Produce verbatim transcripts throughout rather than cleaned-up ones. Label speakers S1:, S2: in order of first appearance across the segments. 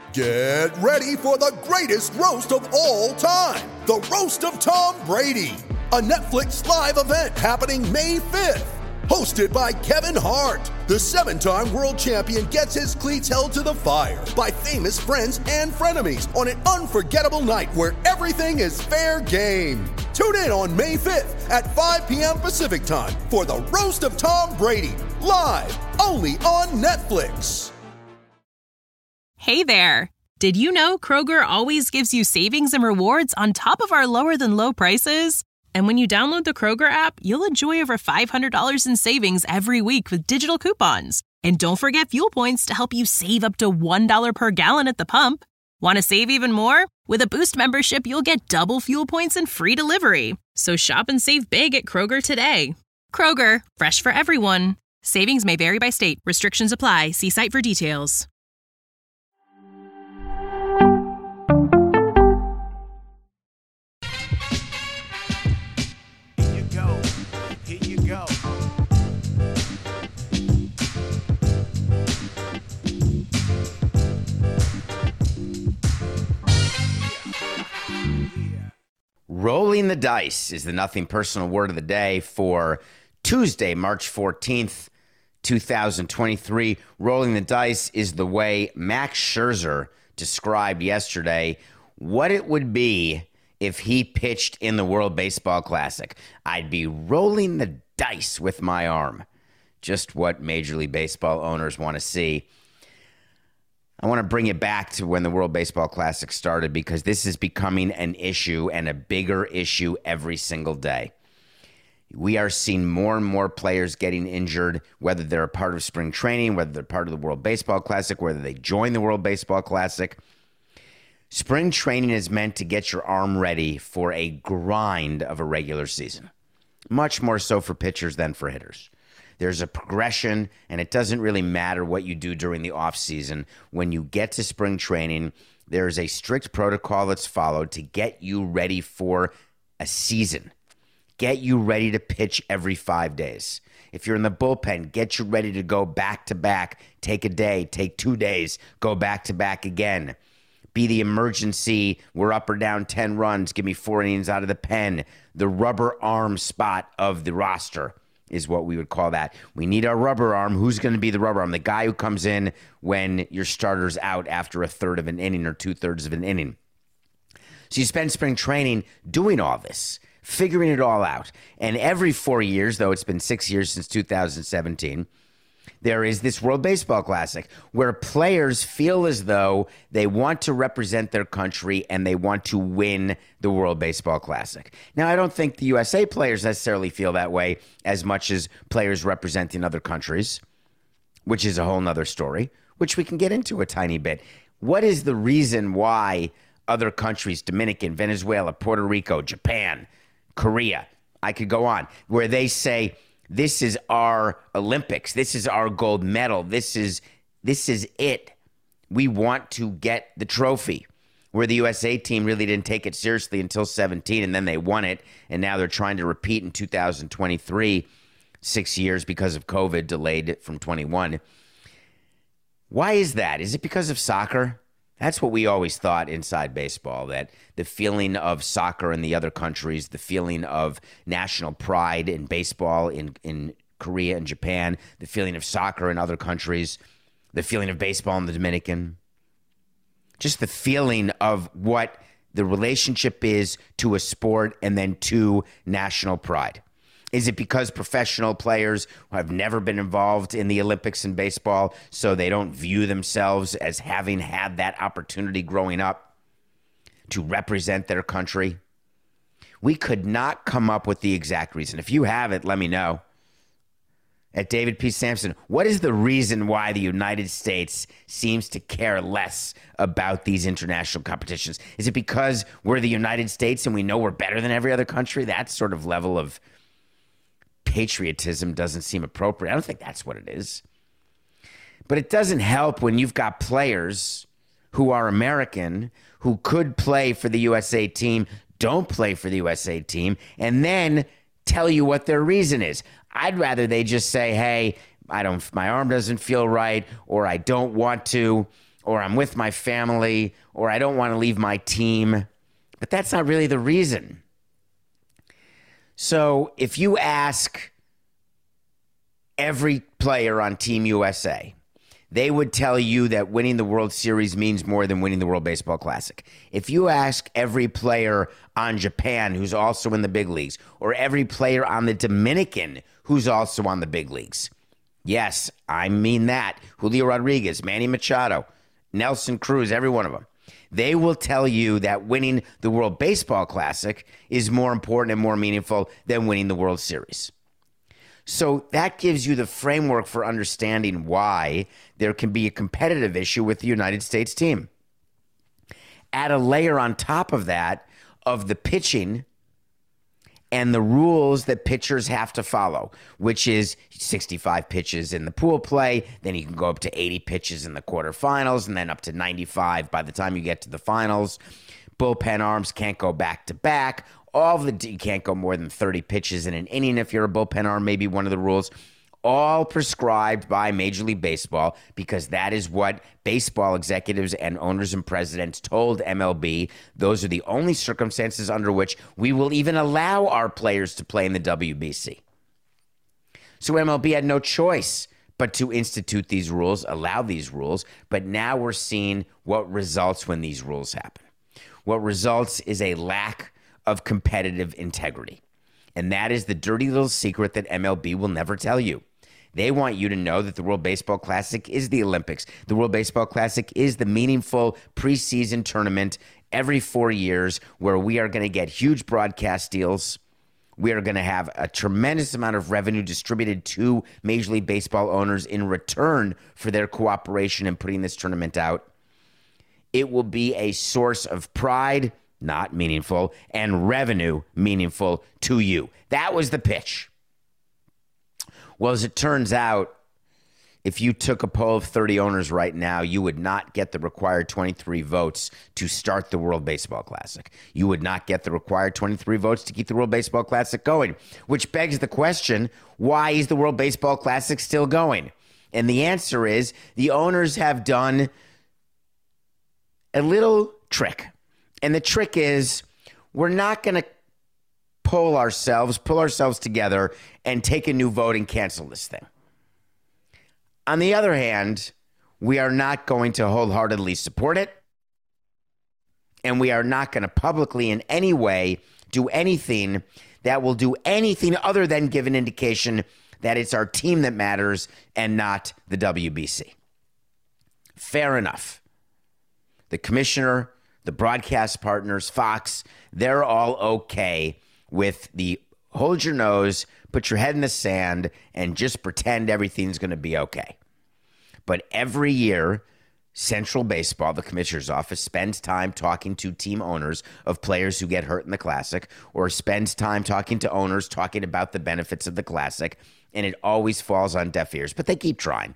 S1: Get ready for the greatest roast of all time, the Roast of Tom Brady, a Netflix live event happening May fifth. Hosted by Kevin Hart, the seven-time world champion gets his cleats held to the fire by famous friends and frenemies on an unforgettable night where everything is fair game. Tune in on May fifth at five p.m. Pacific time for the Roast of Tom Brady, live only on Netflix.
S2: Hey there. Did you know Kroger always gives you savings and rewards on top of our lower-than-low prices? And when you download the Kroger app, you'll enjoy over five hundred dollars in savings every week with digital coupons. And don't forget fuel points to help you save up to one dollar per gallon at the pump. Want to save even more? With a Boost membership, you'll get double fuel points and free delivery. So shop and save big at Kroger today. Kroger, fresh for everyone. Savings may vary by state. Restrictions apply. See site for details.
S3: Rolling the dice is the nothing personal word of the day for Tuesday, March fourteenth, twenty twenty-three. Rolling the dice is the way Max Scherzer described yesterday what it would be if he pitched in the World Baseball Classic. I'd be rolling the dice with my arm. Just what Major League Baseball owners want to see. I want to bring it back to when the World Baseball Classic started because this is becoming an issue and a bigger issue every single day. We are seeing more and more players getting injured, whether they're a part of spring training, whether they're part of the World Baseball Classic, whether they join the World Baseball Classic. Spring training is meant to get your arm ready for a grind of a regular season, much more so for pitchers than for hitters. There's a progression, and it doesn't really matter what you do during the offseason. When you get to spring training, there's a strict protocol that's followed to get you ready for a season. Get you ready to pitch every five days. If you're in the bullpen, get you ready to go back-to-back. Take a day, take two days, go back-to-back again. Be the emergency, we're up or down ten runs, give me four innings out of the pen. The rubber arm spot of the roster is what we would call that. We need our rubber arm. Who's going to be the rubber arm? The guy who comes in when your starter's out after a third of an inning or two-thirds of an inning. So you spend spring training doing all this, figuring it all out. And every four years, though it's been six years since two thousand seventeen, there is this World Baseball Classic where players feel as though they want to represent their country and they want to win the World Baseball Classic. Now, I don't think the U S A players necessarily feel that way as much as players representing other countries, which is a whole nother story, which we can get into a tiny bit. What is the reason why other countries, Dominican, Venezuela, Puerto Rico, Japan, Korea, I could go on, where they say, this is our Olympics. This is our gold medal. This is this is it. We want to get the trophy. Where the U S A team really didn't take it seriously until seventeen, and then they won it, and now they're trying to repeat in two thousand twenty-three, six years because of COVID, delayed from twenty-one. Why is that? Is it because of soccer? That's what we always thought inside baseball, that the feeling of soccer in the other countries, the feeling of national pride in baseball in, in Korea and Japan, the feeling of soccer in other countries, the feeling of baseball in the Dominican, just the feeling of what the relationship is to a sport and then to national pride. Is it because professional players have never been involved in the Olympics in baseball, so they don't view themselves as having had that opportunity growing up to represent their country? We could not come up with the exact reason. If you have it, let me know. At David P. Sampson, what is the reason why the United States seems to care less about these international competitions? Is it because we're the United States and we know we're better than every other country? That sort of level of patriotism doesn't seem appropriate. I don't think that's what it is. But it doesn't help when you've got players who are American, who could play for the U S A team, don't play for the U S A team, and then tell you what their reason is. I'd rather they just say, hey, I don't, my arm doesn't feel right, or I don't want to, or I'm with my family, or I don't want to leave my team. But that's not really the reason. So if you ask every player on Team U S A, they would tell you that winning the World Series means more than winning the World Baseball Classic. If you ask every player on Japan who's also in the big leagues, or every player on the Dominican who's also on the big leagues, yes, I mean that, Julio Rodriguez, Manny Machado, Nelson Cruz, every one of them, they will tell you that winning the World Baseball Classic is more important and more meaningful than winning the World Series. So that gives you the framework for understanding why there can be a competitive issue with the United States team. Add a layer on top of that of the pitching and the rules that pitchers have to follow, which is sixty-five pitches in the pool play, then you can go up to eighty pitches in the quarterfinals, and then up to ninety-five by the time you get to the finals. Bullpen arms can't go back to back. All of the you can't go more than thirty pitches in an inning if you're a bullpen arm, maybe one of the rules. All prescribed by Major League Baseball, because that is what baseball executives and owners and presidents told M L B. Those are the only circumstances under which we will even allow our players to play in the W B C. So M L B had no choice but to institute these rules, allow these rules. But now we're seeing what results when these rules happen. What results is a lack of competitive integrity. And that is the dirty little secret that M L B will never tell you. They want you to know that the World Baseball Classic is the Olympics. The World Baseball Classic is the meaningful preseason tournament every four years where we are going to get huge broadcast deals. We are going to have a tremendous amount of revenue distributed to Major League Baseball owners in return for their cooperation in putting this tournament out. It will be a source of pride, not meaningful, and revenue, meaningful to you. That was the pitch. Well, as it turns out, if you took a poll of thirty owners right now, you would not get the required twenty-three votes to start the World Baseball Classic. You would not get the required twenty-three votes to keep the World Baseball Classic going, which begs the question, why is the World Baseball Classic still going? And the answer is the owners have done a little trick. And the trick is we're not going to pull ourselves, pull ourselves together and take a new vote and cancel this thing. On the other hand, we are not going to wholeheartedly support it. And we are not going to publicly in any way do anything that will do anything other than give an indication that it's our team that matters and not the W B C. Fair enough. The commissioner, the broadcast partners, Fox, they're all okay with the hold your nose, put your head in the sand, and just pretend everything's going to be okay. But every year, Central Baseball, the commissioner's office, spends time talking to team owners of players who get hurt in the Classic, or spends time talking to owners talking about the benefits of the Classic, and it always falls on deaf ears. But they keep trying.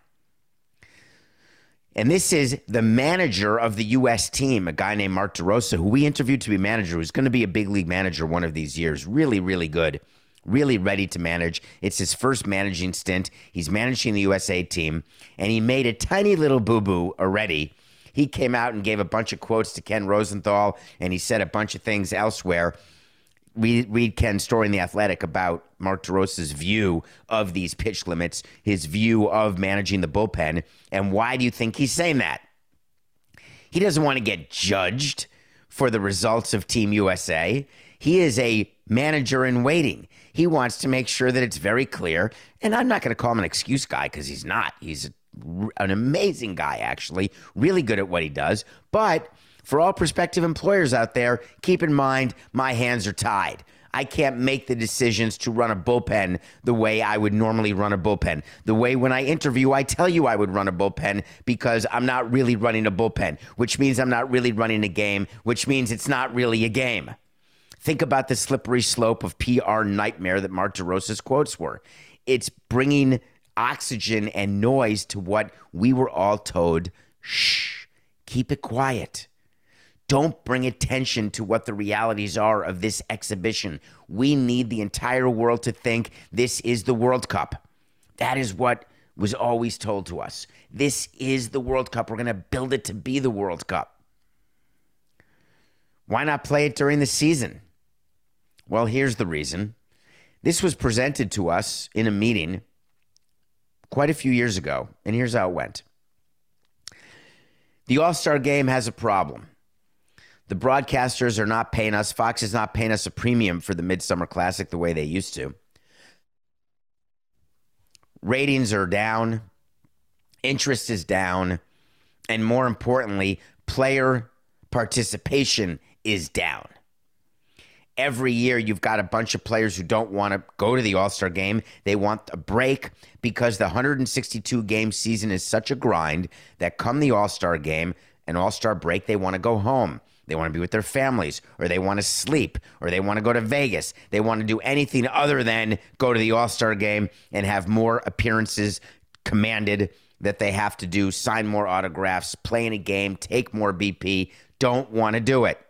S3: And this is the manager of the U S team, a guy named Mark DeRosa, who we interviewed to be manager, who's going to be a big league manager one of these years. Really, really good. Really ready to manage. It's his first managing stint. He's managing the U S A team, and he made a tiny little boo-boo already. He came out and gave a bunch of quotes to Ken Rosenthal, and he said a bunch of things elsewhere. Read, read Ken's story in The Athletic about Mark DeRosa's view of these pitch limits, his view of managing the bullpen, and why do you think he's saying that? He doesn't want to get judged for the results of Team U S A. He is a manager in waiting. He wants to make sure that it's very clear, and I'm not going to call him an excuse guy because he's not. He's a, an amazing guy, actually, really good at what he does, but for all prospective employers out there, keep in mind, my hands are tied. I can't make the decisions to run a bullpen the way I would normally run a bullpen. The way when I interview, I tell you I would run a bullpen because I'm not really running a bullpen, which means I'm not really running a game, which means it's not really a game. Think about the slippery slope of P R nightmare that Mark DeRosa's quotes were. It's bringing oxygen and noise to what we were all told, shh, keep it quiet. Don't bring attention to what the realities are of this exhibition. We need the entire world to think this is the World Cup. That is what was always told to us. This is the World Cup. We're going to build it to be the World Cup. Why not play it during the season? Well, here's the reason. This was presented to us in a meeting quite a few years ago, and here's how it went. The All-Star Game has a problem. The broadcasters are not paying us. Fox is not paying us a premium for the Midsummer Classic the way they used to. Ratings are down. Interest is down. And more importantly, player participation is down. Every year, you've got a bunch of players who don't want to go to the All-Star Game. They want a break because the one hundred sixty-two game season is such a grind that come the All-Star Game, an All-Star break, they want to go home. They want to be with their families, or they want to sleep, or they want to go to Vegas. They want to do anything other than go to the All-Star Game and have more appearances commanded that they have to do, sign more autographs, play in a game, take more B P. Don't want to do it.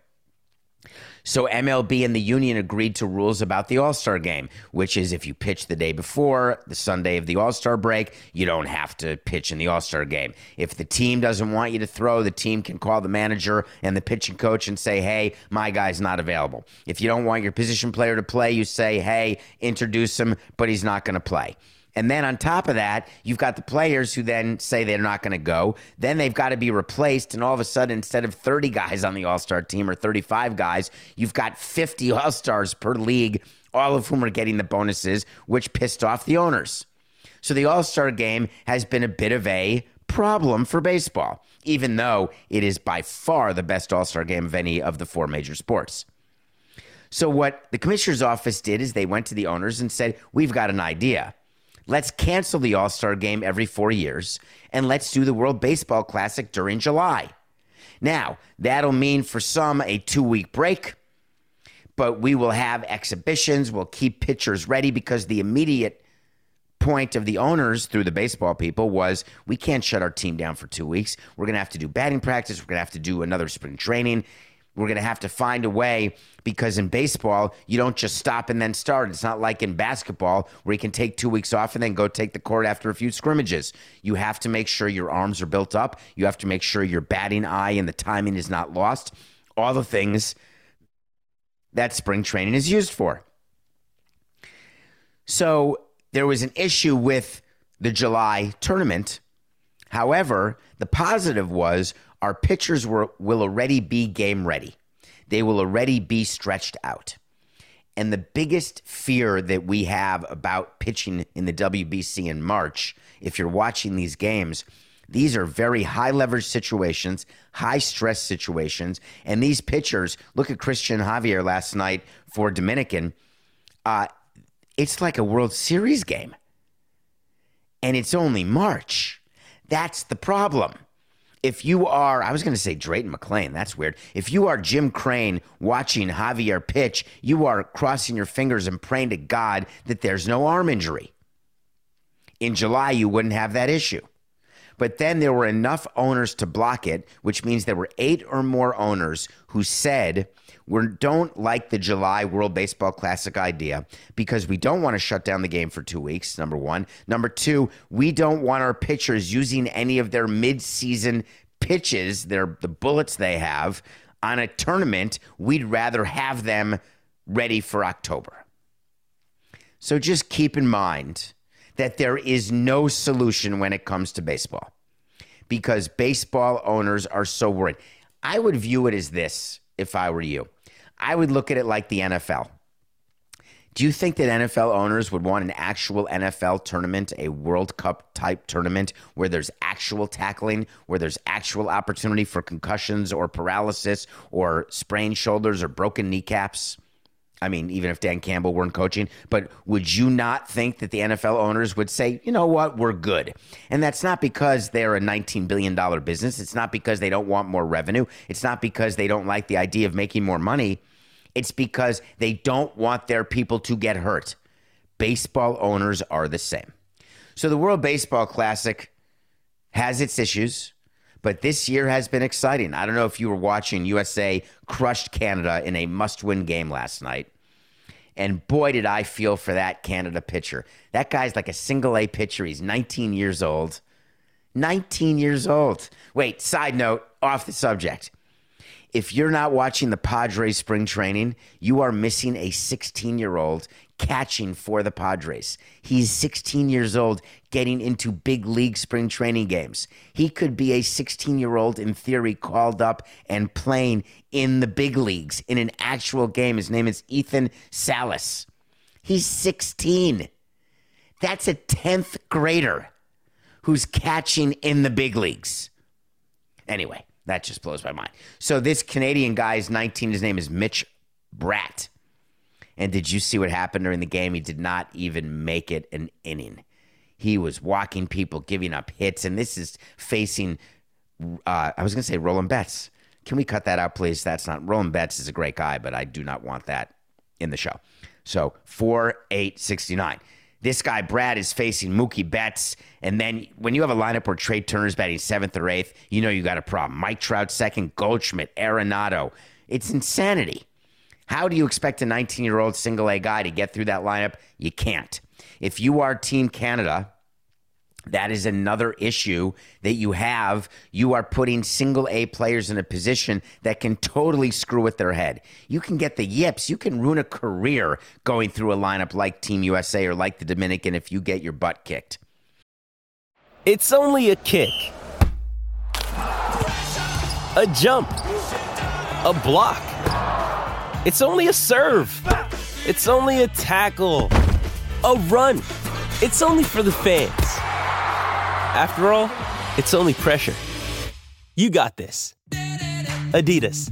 S3: So M L B and the union agreed to rules about the All-Star Game, which is if you pitch the day before, the Sunday of the All-Star break, you don't have to pitch in the All-Star Game. If the team doesn't want you to throw, the team can call the manager and the pitching coach and say, hey, my guy's not available. If you don't want your position player to play, you say, hey, introduce him, but he's not going to play. And then on top of that, you've got the players who then say they're not going to go. Then they've got to be replaced. And all of a sudden, instead of thirty guys on the All-Star team or thirty-five guys, you've got fifty All-Stars per league, all of whom are getting the bonuses, which pissed off the owners. So the All-Star Game has been a bit of a problem for baseball, even though it is by far the best All-Star Game of any of the four major sports. So what the commissioner's office did is they went to the owners and said, we've got an idea. Let's cancel the All-Star Game every four years, and let's do the World Baseball Classic during July. Now, that'll mean for some a two-week break, but we will have exhibitions. We'll keep pitchers ready because the immediate point of the owners through the baseball people was we can't shut our team down for two weeks. We're going to have to do batting practice. We're going to have to do another spring training. We're going to have to find a way because in baseball, you don't just stop and then start. It's not like in basketball where you can take two weeks off and then go take the court after a few scrimmages. You have to make sure your arms are built up. You have to make sure your batting eye and the timing is not lost. All the things that spring training is used for. So there was an issue with the July tournament. However, the positive was our pitchers were, will already be game ready. They will already be stretched out. And the biggest fear that we have about pitching in the W B C in March, if you're watching these games, these are very high leverage situations, high stress situations. And these pitchers, look at Christian Javier last night for Dominican. Uh, it's like a World Series game. And it's only March. That's the problem. If you are, I was going to say Drayton McClain, that's weird. If you are Jim Crane watching Javier pitch, you are crossing your fingers and praying to God that there's no arm injury. In July, you wouldn't have that issue. But then there were enough owners to block it, which means there were eight or more owners who said, we don't like the July World Baseball Classic idea because we don't want to shut down the game for two weeks, number one. Number two, we don't want our pitchers using any of their mid-season pitches, their the bullets they have, on a tournament. We'd rather have them ready for October. So just keep in mind that there is no solution when it comes to baseball because baseball owners are so worried. I would view it as this if I were you. I would look at it like the N F L. Do you think that N F L owners would want an actual N F L tournament, a World Cup type tournament where there's actual tackling, where there's actual opportunity for concussions or paralysis or sprained shoulders or broken kneecaps? I mean, even if Dan Campbell weren't coaching, but would you not think that the N F L owners would say, you know what, we're good? And that's not because they're a nineteen billion dollars business. It's not because they don't want more revenue. It's not because they don't like the idea of making more money. It's because they don't want their people to get hurt. Baseball owners are the same. So the World Baseball Classic has its issues, but this year has been exciting. I don't know if you were watching. U S A crushed Canada in a must-win game last night. And boy, did I feel for that Canada pitcher. That guy's like a single A pitcher. He's nineteen years old. nineteen years old. Wait, side note, off the subject. If you're not watching the Padres spring training, you are missing a sixteen-year-old catching for the Padres. He's sixteen years old getting into big league spring training games. He could be a sixteen-year-old, in theory, called up and playing in the big leagues in an actual game. His name is Ethan Salas. He's sixteen. That's a tenth grader who's catching in the big leagues. Anyway, that just blows my mind. So this Canadian guy is nineteen. His name is Mitch Bratt. And did you see what happened during the game? He did not even make it an inning. He was walking people, giving up hits. And this is facing, uh, I was going to say Roland Betts. Can we cut that out, please? That's not, Roland Betts is a great guy, but I do not want that in the show. So four eight sixty-nine. This guy, Brad, is facing Mookie Betts. And then when you have a lineup where Trey Turner's batting seventh or eighth, you know you got a problem. Mike Trout second, Goldschmidt, Arenado. It's insanity. How do you expect a nineteen-year-old single-A guy to get through that lineup? You can't. If you are Team Canada, that is another issue that you have. You are putting single-A players in a position that can totally screw with their head. You can get the yips. You can ruin a career going through a lineup like Team U S A or like the Dominican if you get your butt kicked.
S4: It's only a kick, a jump, a block. It's only a serve. It's only a tackle, a run. It's only for the fans. After all, it's only pressure. You got this. Adidas.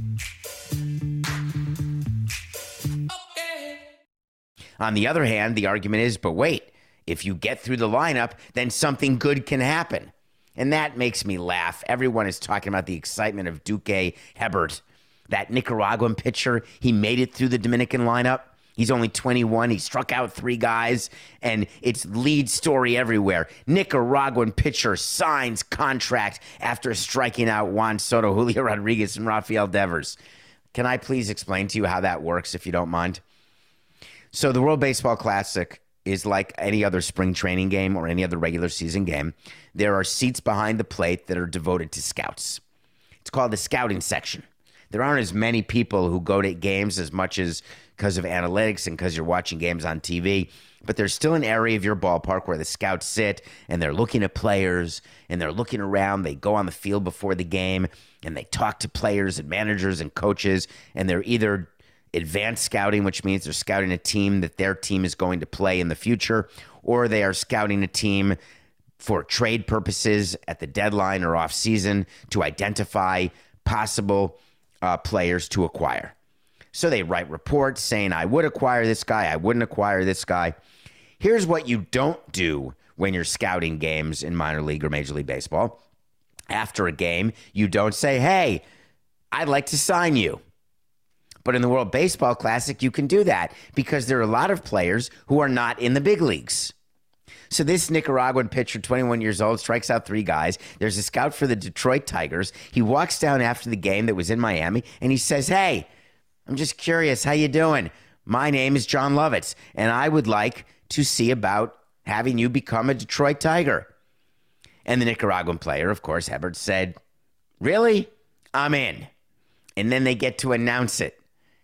S3: On the other hand, the argument is, but wait, if you get through the lineup, then something good can happen. And that makes me laugh. Everyone is talking about the excitement of Duque Hebert, that Nicaraguan pitcher. He made it through the Dominican lineup. He's only twenty-one. He struck out three guys, and it's lead story everywhere. Nicaraguan pitcher signs contract after striking out Juan Soto, Julio Rodriguez, and Rafael Devers. Can I please explain to you how that works, if you don't mind? So the World Baseball Classic is like any other spring training game or any other regular season game. There are seats behind the plate that are devoted to scouts. It's called the scouting section. There aren't as many people who go to games as much as because of analytics and because you're watching games on T V. But there's still an area of your ballpark where the scouts sit and they're looking at players and they're looking around. They go on the field before the game and they talk to players and managers and coaches. And they're either advanced scouting, which means they're scouting a team that their team is going to play in the future, or they are scouting a team for trade purposes at the deadline or off season to identify possible Uh, players to acquire. So they write reports saying, I would acquire this guy, I wouldn't acquire this guy. Here's what you don't do when you're scouting games in minor league or Major League Baseball. After a game, you don't say, hey, I'd like to sign you. But in the World Baseball Classic, you can do that because there are a lot of players who are not in the big leagues. So this Nicaraguan pitcher, twenty-one years old, strikes out three guys. There's a scout for the Detroit Tigers. He walks down after the game that was in Miami, and he says, hey, I'm just curious, how you doing? My name is John Lovitz, and I would like to see about having you become a Detroit Tiger. And the Nicaraguan player, of course, Hebert, said, really? I'm in. And then they get to announce it.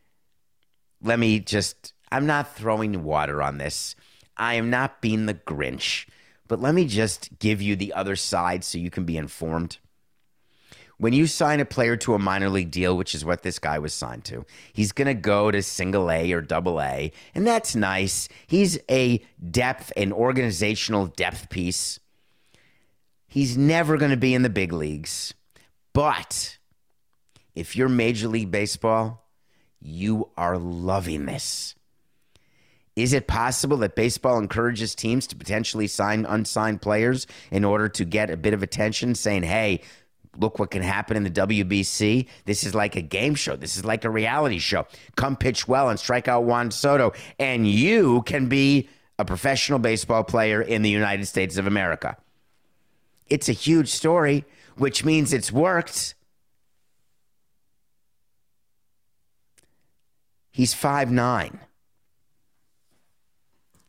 S3: Let me just, I'm not throwing water on this. I am not being the Grinch, but let me just give you the other side so you can be informed. When you sign a player to a minor league deal, which is what this guy was signed to, he's going to go to single A or double A, and that's nice. He's a depth, an organizational depth piece. He's never going to be in the big leagues. But if you're Major League Baseball, you are loving this. Is it possible that baseball encourages teams to potentially sign unsigned players in order to get a bit of attention, saying, hey, look what can happen in the W B C? This is like a game show. This is like a reality show. Come pitch well and strike out Juan Soto, and you can be a professional baseball player in the United States of America. It's a huge story, which means it's worked. He's five nine.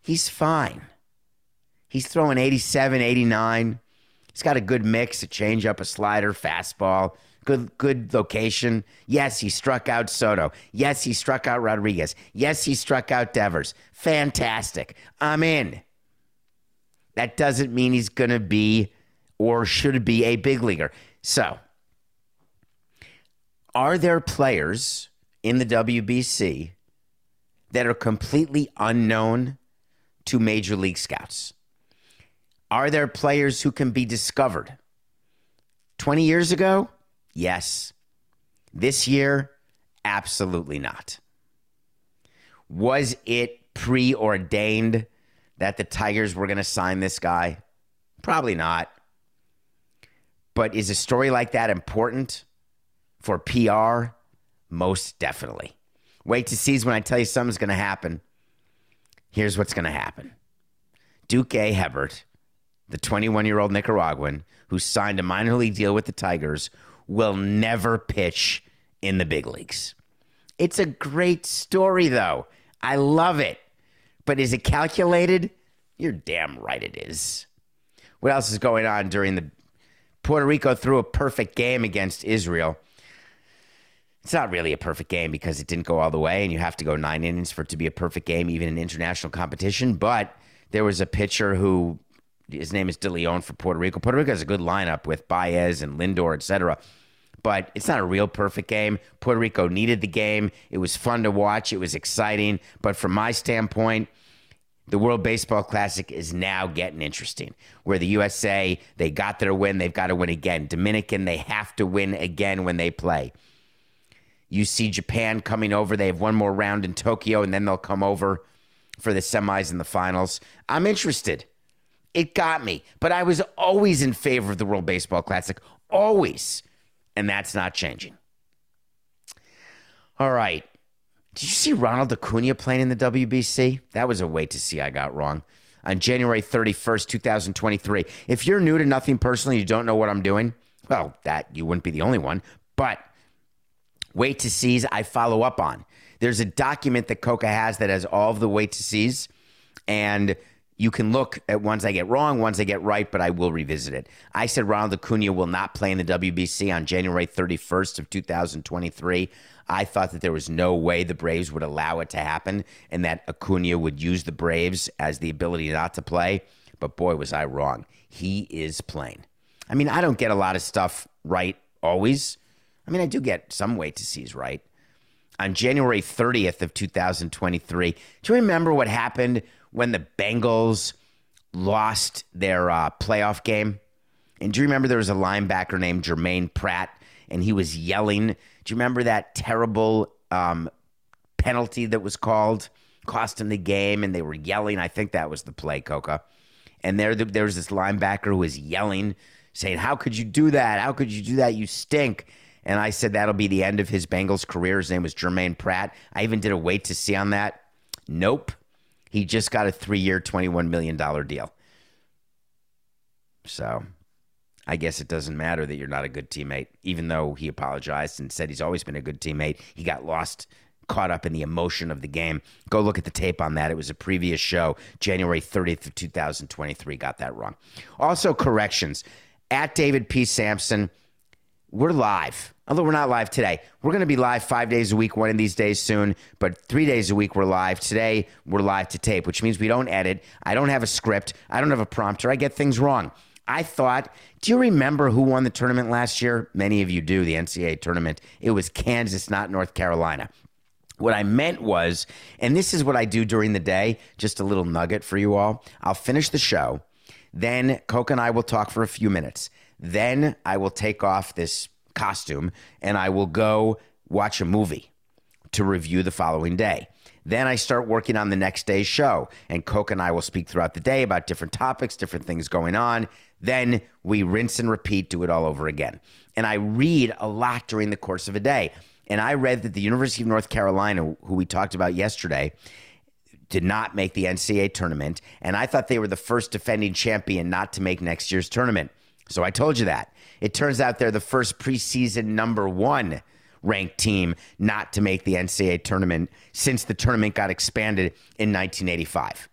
S3: he's fine. He's throwing eighty-seven, eighty-nine. He's got a good mix, a changeup, a slider, fastball, good good location. Yes, he struck out Soto. Yes, he struck out Rodriguez. Yes, he struck out Devers. Fantastic. I'm in. That doesn't mean he's going to be or should be a big leaguer. So, are there players in the W B C that are completely unknown to Major League scouts? Are there players who can be discovered? twenty years ago? Yes. This year? Absolutely not. Was it preordained that the Tigers were going to sign this guy? Probably not. But is a story like that important for P R? Most definitely. Wait to see when I tell you something's going to happen. Here's what's going to happen. Duke A. Hebert, the twenty-one-year-old Nicaraguan who signed a minor league deal with the Tigers, will never pitch in the big leagues. It's a great story, though. I love it. But is it calculated? You're damn right it is. What else is going on during the... Puerto Rico threw a perfect game against Israel. It's not really a perfect game because it didn't go all the way, and you have to go nine innings for it to be a perfect game, even in international competition. But there was a pitcher who... His name is De Leon for Puerto Rico. Puerto Rico has a good lineup with Baez and Lindor, et cetera. But it's not a real perfect game. Puerto Rico needed the game. It was fun to watch. It was exciting. But from my standpoint, the World Baseball Classic is now getting interesting. Where the U S A, they got their win. They've got to win again. Dominican, they have to win again when they play. You see Japan coming over. They have one more round in Tokyo, and then they'll come over for the semis and the finals. I'm interested. It got me. But I was always in favor of the World Baseball Classic. Always. And that's not changing. All right. Did you see Ronald Acuna playing in the W B C? That was a wait to see I got wrong. On January thirty-first, twenty twenty-three. If you're new to Nothing Personal, you don't know what I'm doing, well, that you wouldn't be the only one. But wait to sees I follow up on. There's a document that Coca has that has all of the wait to sees. And you can look at ones I get wrong, ones I get right, but I will revisit it. I said Ronald Acuna will not play in the W B C on January thirty-first of two thousand twenty-three. I thought that there was no way the Braves would allow it to happen and that Acuna would use the Braves as the ability not to play. But boy, was I wrong. He is playing. I mean, I don't get a lot of stuff right always. I mean, I do get some wait to sees right. On January thirtieth of two thousand twenty-three, do you remember what happened when the Bengals lost their uh, playoff game? And do you remember there was a linebacker named Jermaine Pratt, and he was yelling? Do you remember that terrible um, penalty that was called? Cost him the game, and they were yelling. I think that was the play, Coca. And there, there was this linebacker who was yelling, saying, how could you do that? How could you do that? You stink. And I said that'll be the end of his Bengals career. His name was Jermaine Pratt. I even did a wait to see on that. Nope. He just got a three-year, twenty-one million dollars deal. So I guess it doesn't matter that you're not a good teammate, even though he apologized and said he's always been a good teammate. He got lost, caught up in the emotion of the game. Go look at the tape on that. It was a previous show, January thirtieth of two thousand twenty-three. Got that wrong. Also, corrections. At David P. Sampson, we're live. Although we're not live today. We're going to be live five days a week, one of these days soon. But three days a week, we're live. Today, we're live to tape, which means we don't edit. I don't have a script. I don't have a prompter. I get things wrong. I thought, do you remember who won the tournament last year? Many of you do, the N C double A tournament. It was Kansas, not North Carolina. What I meant was, and this is what I do during the day, just a little nugget for you all. I'll finish the show. Then Coke and I will talk for a few minutes. Then I will take off this costume and I will go watch a movie to review the following day. Then I start working on the next day's show, and Coke and I will speak throughout the day about different topics, different things going on. Then we rinse and repeat, do it all over again. And I read a lot during the course of a day. And I read that the University of North Carolina, who we talked about yesterday, did not make the N C double A tournament. And I thought they were the first defending champion not to make next year's tournament. So I told you that. It turns out they're the first preseason number one ranked team not to make the N C double A tournament since the tournament got expanded in nineteen eighty-five.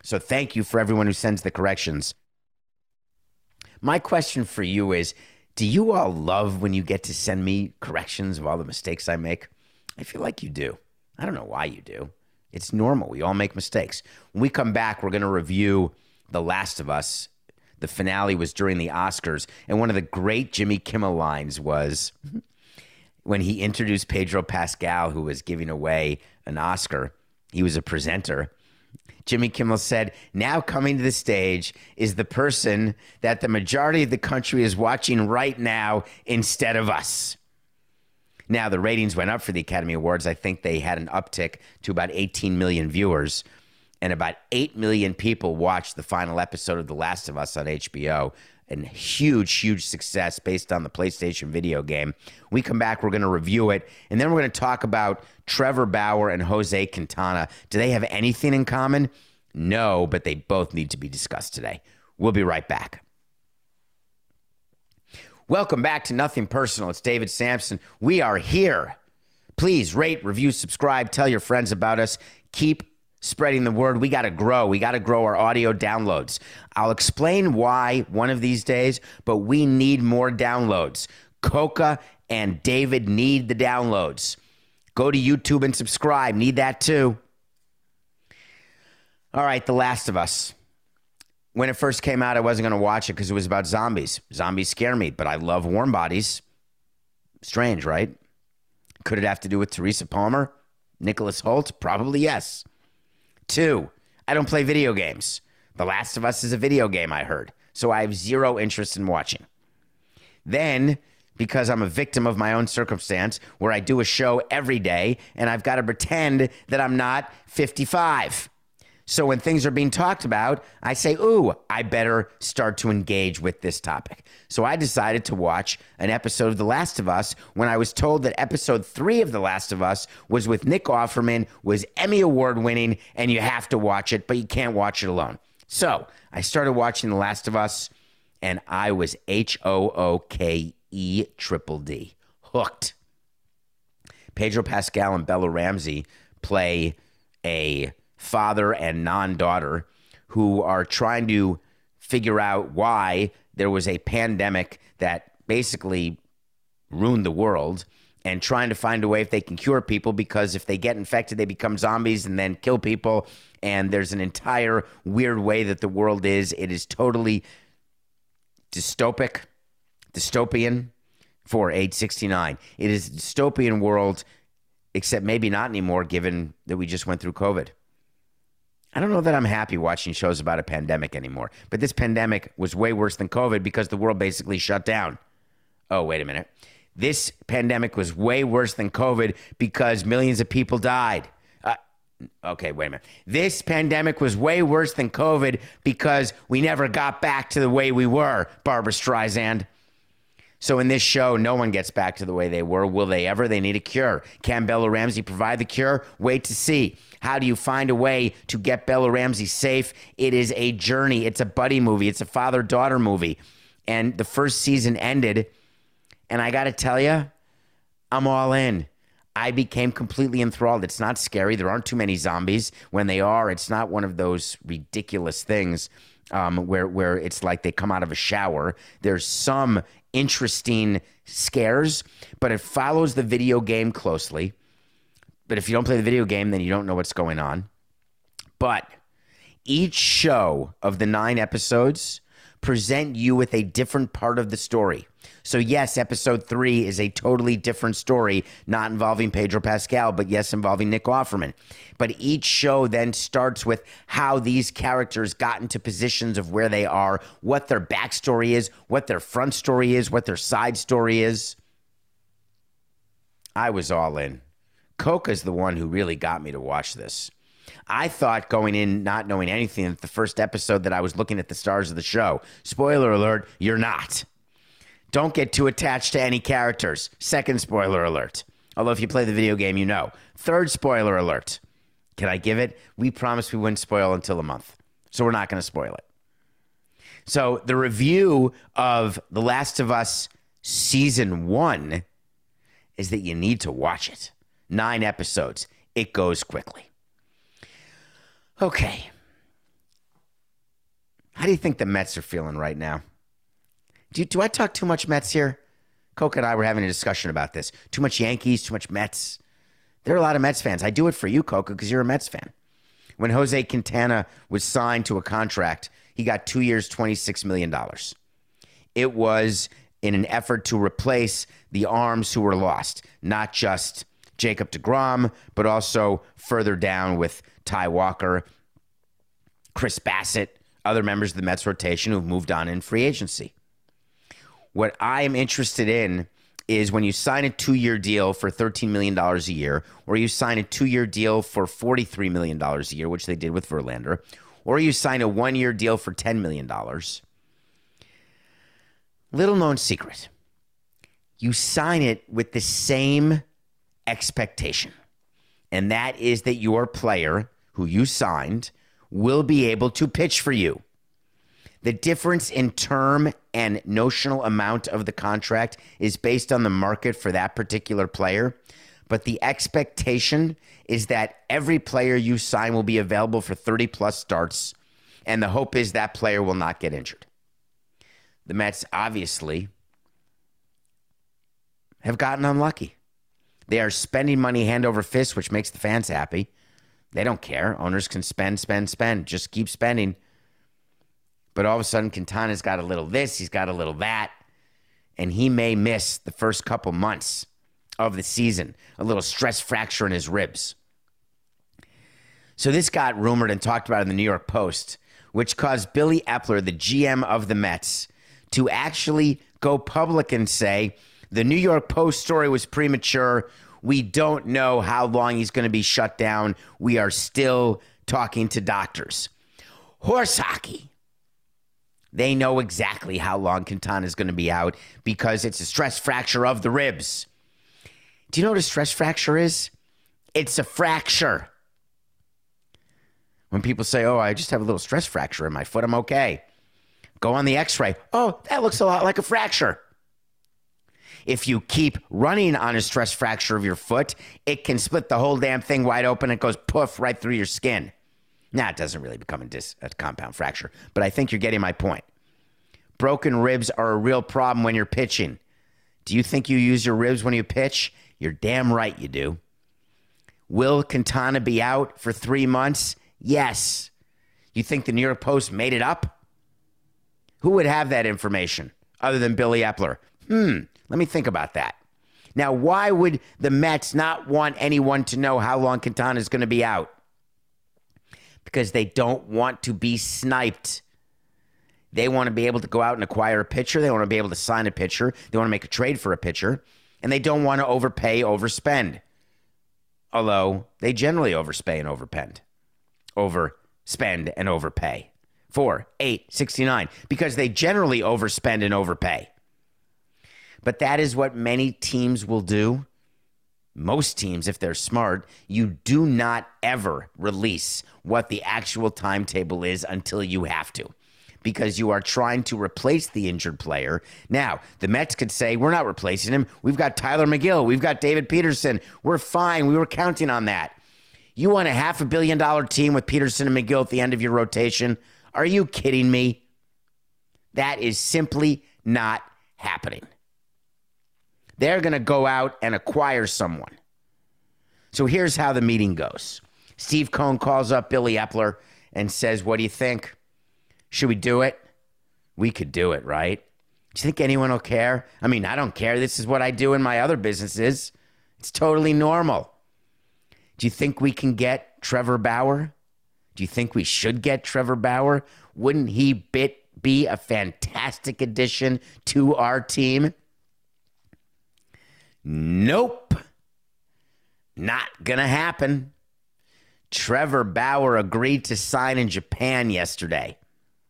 S3: So thank you for everyone who sends the corrections. My question for you is, do you all love when you get to send me corrections of all the mistakes I make? I feel like you do. I don't know why you do. It's normal. We all make mistakes. When we come back, we're going to review The Last of Us. The finale was during the Oscars, and one of the great Jimmy Kimmel lines was when he introduced Pedro Pascal, who was giving away an Oscar. He was a presenter. Jimmy Kimmel said, "Now coming to the stage is the person that the majority of the country is watching right now instead of us." Now, the ratings went up for the Academy Awards. I think they had an uptick to about eighteen million viewers, and about eight million people watched the final episode of The Last of Us on H B O. And huge, huge success based on the PlayStation video game. We come back, we're going to review it, and then we're going to talk about Trevor Bauer and Jose Quintana. Do they have anything in common? No, but they both need to be discussed today. We'll be right back. Welcome back to Nothing Personal. It's David Sampson. We are here. Please rate, review, subscribe, tell your friends about us. Keep spreading the word. We got to grow. We got to grow our audio downloads. I'll explain why one of these days, but we need more downloads. Coca and David need the downloads. Go to YouTube and subscribe. Need that too. All right, The Last of Us. When it first came out, I wasn't going to watch it because it was about zombies. Zombies scare me, but I love warm bodies. Strange, right? Could it have to do with Teresa Palmer? Nicholas Hoult? Probably yes. Two, I don't play video games. The Last of Us is a video game, I heard. So I have zero interest in watching. Then, because I'm a victim of my own circumstance, where I do a show every day, and I've got to pretend that I'm not fifty-five. So when things are being talked about, I say, ooh, I better start to engage with this topic. So I decided to watch an episode of The Last of Us when I was told that episode three of The Last of Us was with Nick Offerman, was Emmy Award winning, and you have to watch it, but you can't watch it alone. So I started watching The Last of Us, and I was H O O K E triple D, hooked. Pedro Pascal and Bella Ramsey play a father and non-daughter who are trying to figure out why there was a pandemic that basically ruined the world, and trying to find a way if they can cure people, because if they get infected, they become zombies and then kill people. And there's an entire weird way that the world is. It is totally dystopic, dystopian for age sixty-nine. It is a dystopian world, except maybe not anymore, given that we just went through COVID. I don't know that I'm happy watching shows about a pandemic anymore, but this pandemic was way worse than COVID because the world basically shut down. Oh, wait a minute. This pandemic was way worse than COVID because millions of people died. Uh, okay, wait a minute. This pandemic was way worse than COVID because we never got back to the way we were, Barbra Streisand. So in this show, no one gets back to the way they were. Will they ever? They need a cure. Can Bella Ramsey provide the cure? Wait to see. How do you find a way to get Bella Ramsey safe? It is a journey. It's a buddy movie. It's a father-daughter movie. And the first season ended, and I got to tell you, I'm all in. I became completely enthralled. It's not scary. There aren't too many zombies. When they are, it's not one of those ridiculous things um, where, where it's like they come out of a shower. There's some interesting scares, but it follows the video game closely. But if you don't play the video game, then you don't know what's going on. But each show of the nine episodes present you with a different part of the story. So yes, episode three is a totally different story, not involving Pedro Pascal, but yes, involving Nick Offerman. But each show then starts with how these characters got into positions of where they are, what their backstory is, what their front story is, what their side story is. I was all in. Coca's the one who really got me to watch this. I thought going in not knowing anything that the first episode that I was looking at the stars of the show. Spoiler alert, you're not. Don't get too attached to any characters. Second spoiler alert. Although if you play the video game, you know. Third spoiler alert. Can I give it? We promised we wouldn't spoil until a month. So we're not going to spoil it. So the review of The Last of Us Season one is that you need to watch it. Nine episodes. It goes quickly. Okay. How do you think the Mets are feeling right now? Do, do I talk too much Mets here? Coca and I were having a discussion about this. Too much Yankees, too much Mets. There are a lot of Mets fans. I do it for you, Coca, because you're a Mets fan. When Jose Quintana was signed to a contract, he got two years, twenty-six million dollars. It was in an effort to replace the arms who were lost, not just Jacob deGrom, but also further down with Ty Walker, Chris Bassett, other members of the Mets rotation who've moved on in free agency. What I am interested in is when you sign a two-year deal for thirteen million dollars a year, or you sign a two-year deal for forty-three million dollars a year, which they did with Verlander, or you sign a one-year deal for ten million dollars. Little known secret. You sign it with the same expectation, and that is that your player who you signed will be able to pitch for you. The difference in term and notional amount of the contract is based on the market for that particular player, but the expectation is that every player you sign will be available for thirty plus starts, and the hope is that player will not get injured. The Mets obviously have gotten unlucky. They are spending money hand over fist, which makes the fans happy. They don't care. Owners can spend, spend, spend. Just keep spending. But all of a sudden, Quintana's got a little this, he's got a little that, and he may miss the first couple months of the season. A little stress fracture in his ribs. So this got rumored and talked about in the New York Post, which caused Billy Epler, the G M of the Mets, to actually go public and say, the New York Post story was premature. We don't know how long he's going to be shut down. We are still talking to doctors. Horse hockey. They know exactly how long Quintana is going to be out because it's a stress fracture of the ribs. Do you know what a stress fracture is? It's a fracture. When people say, oh, I just have a little stress fracture in my foot, I'm okay. Go on the x-ray. Oh, that looks a lot like a fracture. If you keep running on a stress fracture of your foot, it can split the whole damn thing wide open. It goes poof right through your skin. Now, it doesn't really become a, dis- a compound fracture, but I think you're getting my point. Broken ribs are a real problem when you're pitching. Do you think you use your ribs when you pitch? You're damn right you do. Will Quintana be out for three months? Yes. You think the New York Post made it up? Who would have that information other than Billy Epler? Hmm, let me think about that. Now, why would the Mets not want anyone to know how long Quintana is going to be out? Because they don't want to be sniped. They want to be able to go out and acquire a pitcher. They want to be able to sign a pitcher. They want to make a trade for a pitcher. And they don't want to overpay, overspend. Although they generally overspay and overpend. Overspend and overpay. Four, eight, sixty-nine. Because they generally overspend and overpay. But that is what many teams will do. Most teams, if they're smart, you do not ever release what the actual timetable is until you have to, because you are trying to replace the injured player. Now, the Mets could say, we're not replacing him. We've got Tyler McGill. We've got David Peterson. We're fine. We were counting on that. You want a half a billion dollar team with Peterson and McGill at the end of your rotation? Are you kidding me? That is simply not happening. They're going to go out and acquire someone. So here's how the meeting goes. Steve Cohen calls up Billy Epler and says, what do you think? Should we do it? We could do it, right? Do you think anyone will care? I mean, I don't care. This is what I do in my other businesses. It's totally normal. Do you think we can get Trevor Bauer? Do you think we should get Trevor Bauer? Wouldn't he bit be a fantastic addition to our team? Nope. Not gonna happen. Trevor Bauer agreed to sign in Japan yesterday.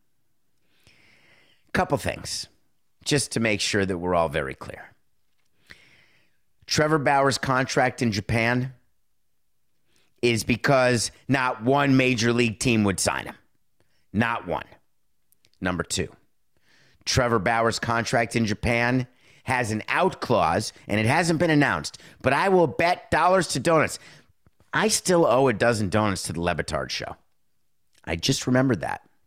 S3: Couple things, just to make sure that we're all very clear. Trevor Bauer's contract in Japan is because not one major league team would sign him. Not one. Number two, Trevor Bauer's contract in Japan has an out clause, and it hasn't been announced, but I will bet dollars to donuts. I still owe a dozen donuts to the Le Batard show. I just remembered that.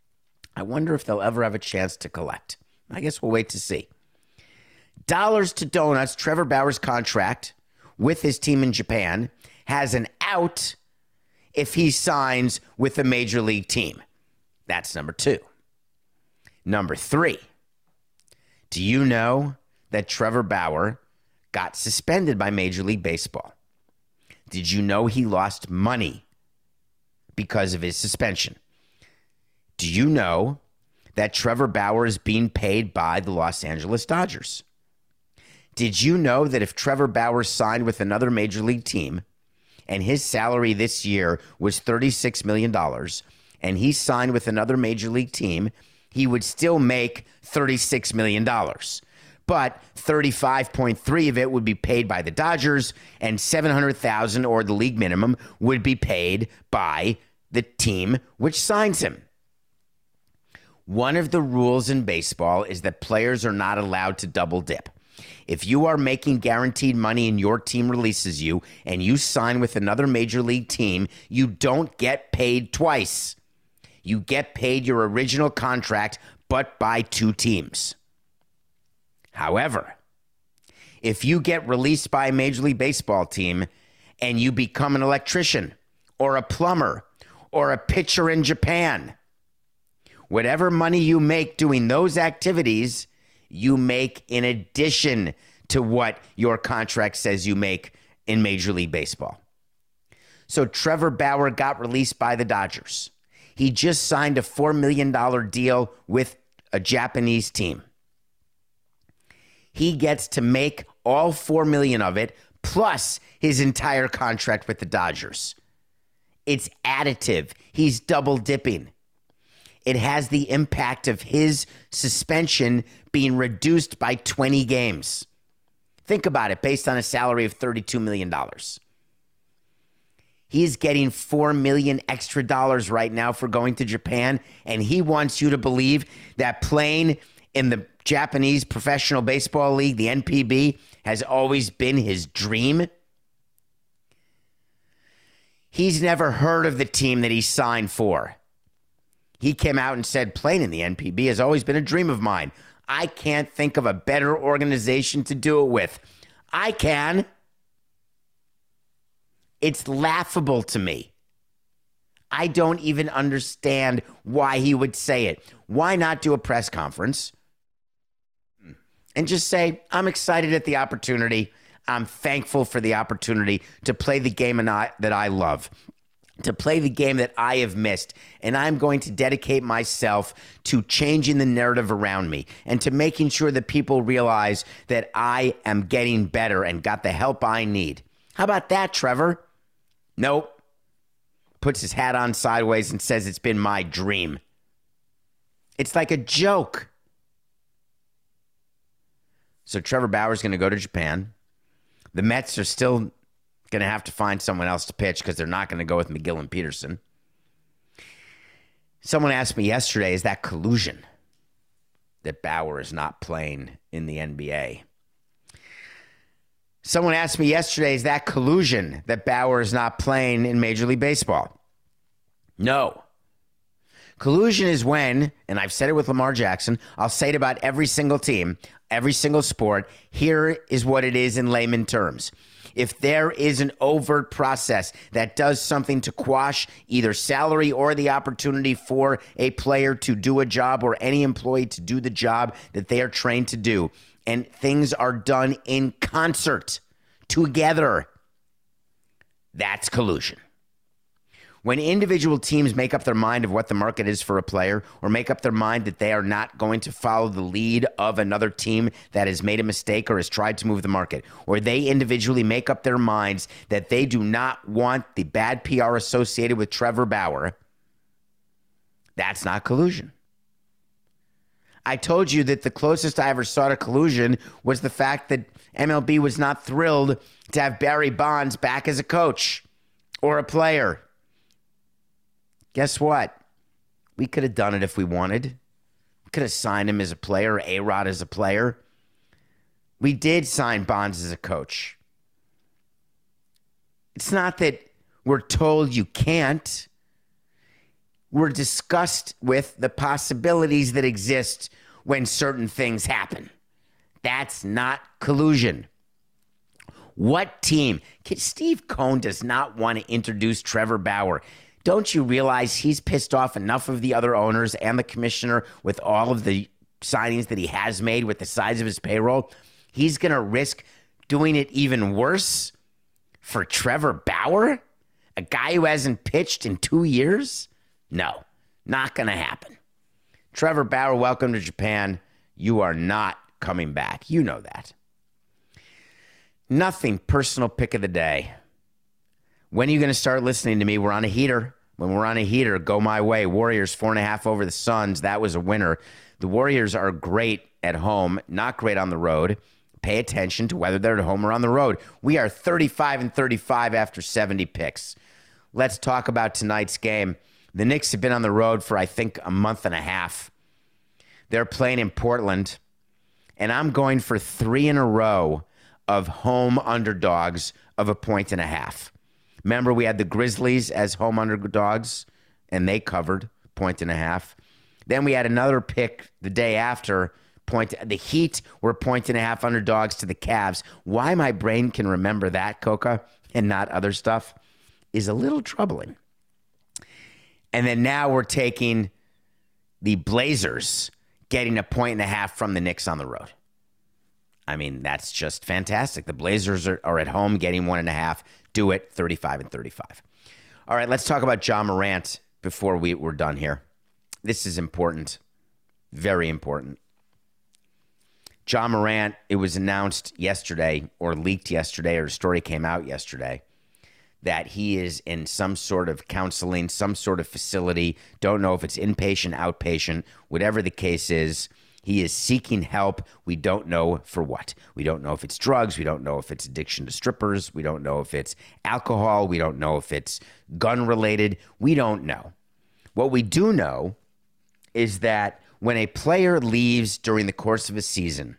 S3: I wonder if they'll ever have a chance to collect. I guess we'll wait to see. Dollars to donuts, Trevor Bauer's contract with his team in Japan has an out if he signs with a major league team. That's number two. Number three, do you know that Trevor Bauer got suspended by Major League Baseball? Did you know he lost money because of his suspension? Do you know that Trevor Bauer is being paid by the Los Angeles Dodgers? Did you know that if Trevor Bauer signed with another major league team and his salary this year was thirty-six million dollars and he signed with another major league team, he would still make thirty-six million dollars? But thirty-five point three of it would be paid by the Dodgers and seven hundred thousand dollars, or the league minimum, would be paid by the team which signs him. One of the rules in baseball is that players are not allowed to double dip. If you are making guaranteed money and your team releases you and you sign with another major league team, you don't get paid twice. You get paid your original contract, but by two teams. However, if you get released by a Major League Baseball team and you become an electrician or a plumber or a pitcher in Japan, whatever money you make doing those activities, you make in addition to what your contract says you make in Major League Baseball. So Trevor Bauer got released by the Dodgers. He just signed a four million dollars deal with a Japanese team. He gets to make all four million dollars of it, plus his entire contract with the Dodgers. It's additive. He's double dipping. It has the impact of his suspension being reduced by twenty games. Think about it, based on a salary of thirty-two million dollars. He's getting four million dollars extra dollars right now for going to Japan, and he wants you to believe that playing in the Japanese Professional Baseball League, the N P B, has always been his dream. He's never heard of the team that he signed for. He came out and said, playing in the N P B has always been a dream of mine. I can't think of a better organization to do it with. I can. It's laughable to me. I don't even understand why he would say it. Why not do a press conference and just say, I'm excited at the opportunity. I'm thankful for the opportunity to play the game that I love, to play the game that I have missed, and I'm going to dedicate myself to changing the narrative around me and to making sure that people realize that I am getting better and got the help I need. How about that, Trevor? Nope. Puts his hat on sideways and says it's been my dream. It's like a joke. So Trevor Bauer's going to go to Japan. The Mets are still going to have to find someone else to pitch because they're not going to go with McGill and Peterson. Someone asked me yesterday, is that collusion that Bauer is not playing in the N B A? Someone asked me yesterday, is that collusion that Bauer is not playing in Major League Baseball? No. Collusion is when, and I've said it with Lamar Jackson, I'll say it about every single team, every single sport. Here is what it is in layman terms. If there is an overt process that does something to quash either salary or the opportunity for a player to do a job or any employee to do the job that they are trained to do, and things are done in concert, together, that's collusion. When individual teams make up their mind of what the market is for a player, or make up their mind that they are not going to follow the lead of another team that has made a mistake or has tried to move the market, or they individually make up their minds that they do not want the bad P R associated with Trevor Bauer, that's not collusion. I told you that the closest I ever saw to collusion was the fact that M L B was not thrilled to have Barry Bonds back as a coach or a player. Guess what? We could have done it if we wanted. We could have signed him as a player, or A-Rod as a player. We did sign Bonds as a coach. It's not that we're told you can't. we're discussed with the possibilities that exist when certain things happen. That's not collusion. What team? Steve Cohen does not want to introduce Trevor Bauer. Don't you realize he's pissed off enough of the other owners and the commissioner with all of the signings that he has made with the size of his payroll? He's going to risk doing it even worse for Trevor Bauer, a guy who hasn't pitched in two years? No, not going to happen. Trevor Bauer, welcome to Japan. You are not coming back. You know that. Nothing personal pick of the day. When are you going to start listening to me? We're on a heater. When we're on a heater, go my way. Warriors four and a half over the Suns. That was a winner. The Warriors are great at home, not great on the road. Pay attention to whether they're at home or on the road. We are thirty-five and thirty-five after seventy picks. Let's talk about tonight's game. The Knicks have been on the road for, I think, a month and a half. They're playing in Portland, and I'm going for three in a row of home underdogs of a point and a half. Remember, we had the Grizzlies as home underdogs, and they covered point and a half. Then we had another pick the day after. Point, the Heat were point and a half underdogs to the Cavs. Why my brain can remember that, Coca, and not other stuff, is a little troubling. And then now we're taking the Blazers getting a point and a half from the Knicks on the road. I mean, that's just fantastic. The Blazers are, are at home getting one and a half. Do it, thirty-five and thirty-five. All right, let's talk about Ja Morant before we, we're done here. This is important, very important. Ja Morant, it was announced yesterday or leaked yesterday or a story came out yesterday that he is in some sort of counseling, some sort of facility. Don't know if it's inpatient, outpatient, whatever the case is. He is seeking help. We don't know for what. We don't know if it's drugs. We don't know if it's addiction to strippers. We don't know if it's alcohol. We don't know if it's gun-related. We don't know. What we do know is that when a player leaves during the course of a season,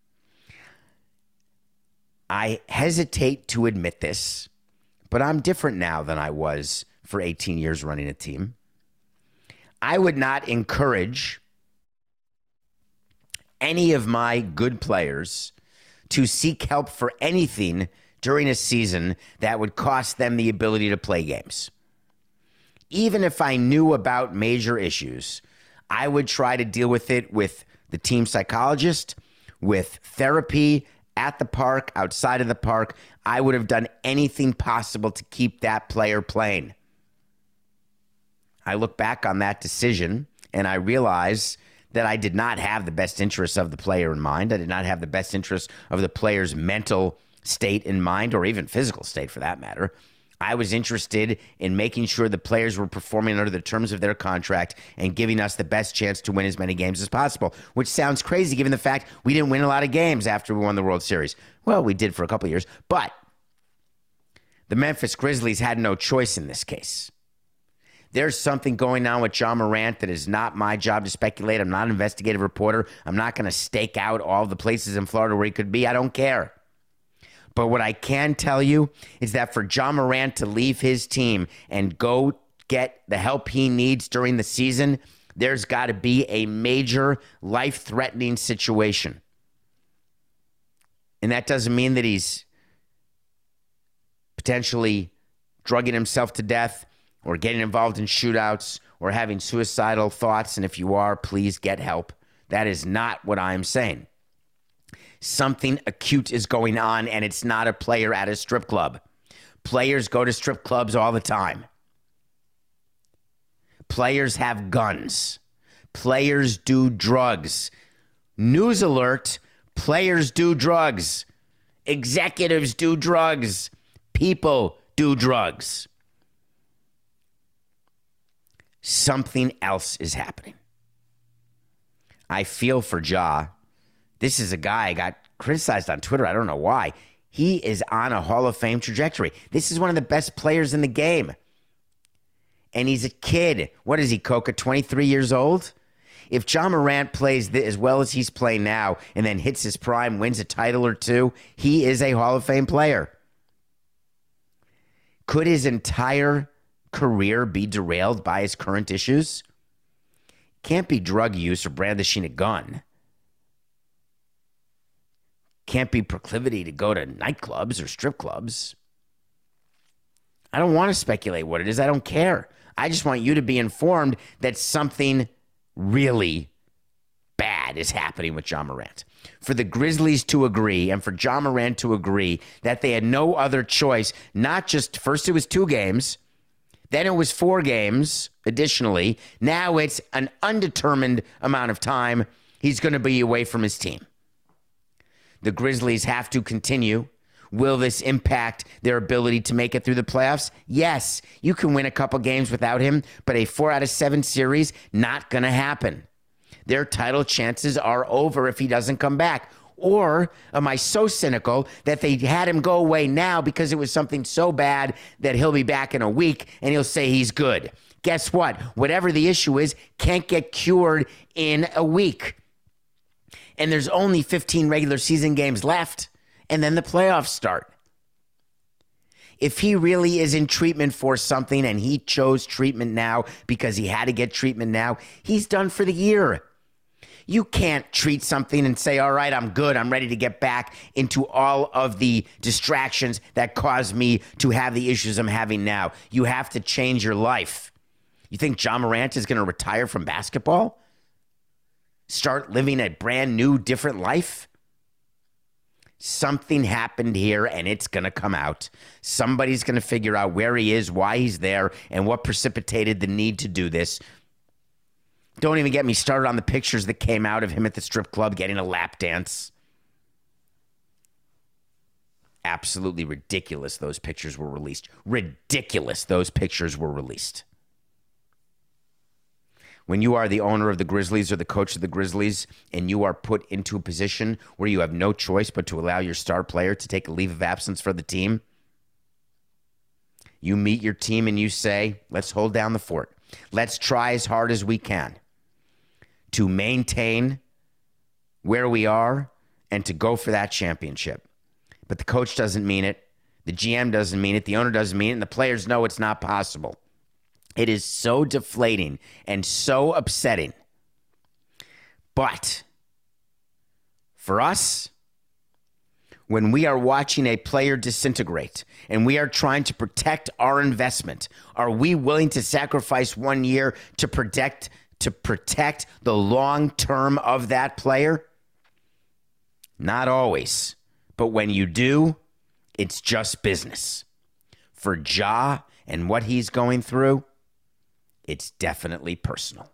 S3: I hesitate to admit this, but I'm different now than I was for eighteen years running a team. I would not encourage any of my good players to seek help for anything during a season that would cost them the ability to play games. Even if I knew about major issues, I would try to deal with it with the team psychologist, with therapy at the park, outside of the park. I would have done anything possible to keep that player playing. I look back on that decision and I realize that I did not have the best interests of the player in mind. I did not have the best interests of the player's mental state in mind, or even physical state for that matter. I was interested in making sure the players were performing under the terms of their contract and giving us the best chance to win as many games as possible, which sounds crazy given the fact we didn't win a lot of games after we won the World Series. Well, we did for a couple of years, but the Memphis Grizzlies had no choice in this case. There's something going on with Ja Morant that is not my job to speculate. I'm not an investigative reporter. I'm not going to stake out all the places in Florida where he could be. I don't care. But what I can tell you is that for Ja Morant to leave his team and go get the help he needs during the season, there's got to be a major life-threatening situation. And that doesn't mean that he's potentially drugging himself to death or getting involved in shootouts or having suicidal thoughts. And if you are, please get help. That is not what I'm saying. Something acute is going on, and it's not a player at a strip club. Players go to strip clubs all the time. Players have guns. Players do drugs. News alert, players do drugs. Executives do drugs. People do drugs. Something else is happening. I feel for Ja. This is a guy I got criticized on Twitter. I don't know why. He is on a Hall of Fame trajectory. This is one of the best players in the game. And he's a kid. What is he, Coca, twenty-three years old? If Ja Morant plays as well as he's playing now and then hits his prime, wins a title or two, he is a Hall of Fame player. Could his entire career be derailed by his current issues? Can't be drug use or brandishing a gun. Can't be proclivity to go to nightclubs or strip clubs. I don't want to speculate what it is. I don't care. I just want you to be informed that something really bad is happening with Ja Morant. For the Grizzlies to agree and for Ja Morant to agree that they had no other choice, not just, first it was two games, then it was four games additionally. Now it's an undetermined amount of time he's going to be away from his team. The Grizzlies have to continue. Will this impact their ability to make it through the playoffs? Yes, you can win a couple games without him, but a four out of seven series, not going to happen. Their title chances are over if he doesn't come back. Or am I so cynical that they had him go away now because it was something so bad that he'll be back in a week and he'll say he's good? Guess what? Whatever the issue is, can't get cured in a week. And there's only fifteen regular season games left, and then the playoffs start. If he really is in treatment for something and he chose treatment now because he had to get treatment now, he's done for the year. You can't treat something and say, all right, I'm good. I'm ready to get back into all of the distractions that caused me to have the issues I'm having now. You have to change your life. You think Ja Morant is going to retire from basketball? Start living a brand new, different life? Something happened here and it's going to come out. Somebody's going to figure out where he is, why he's there, and what precipitated the need to do this. Don't even get me started on the pictures that came out of him at the strip club getting a lap dance. Absolutely ridiculous those pictures were released. Ridiculous those pictures were released. When you are the owner of the Grizzlies or the coach of the Grizzlies and you are put into a position where you have no choice but to allow your star player to take a leave of absence for the team, you meet your team and you say, let's hold down the fort. Let's try as hard as we can to maintain where we are and to go for that championship. But the coach doesn't mean it. The G M doesn't mean it. The owner doesn't mean it. And the players know it's not possible. It is so deflating and so upsetting. But for us, when we are watching a player disintegrate and we are trying to protect our investment, are we willing to sacrifice one year to protect to protect the long term of that player? Not always. But when you do, it's just business. For Ja and what he's going through, it's definitely personal.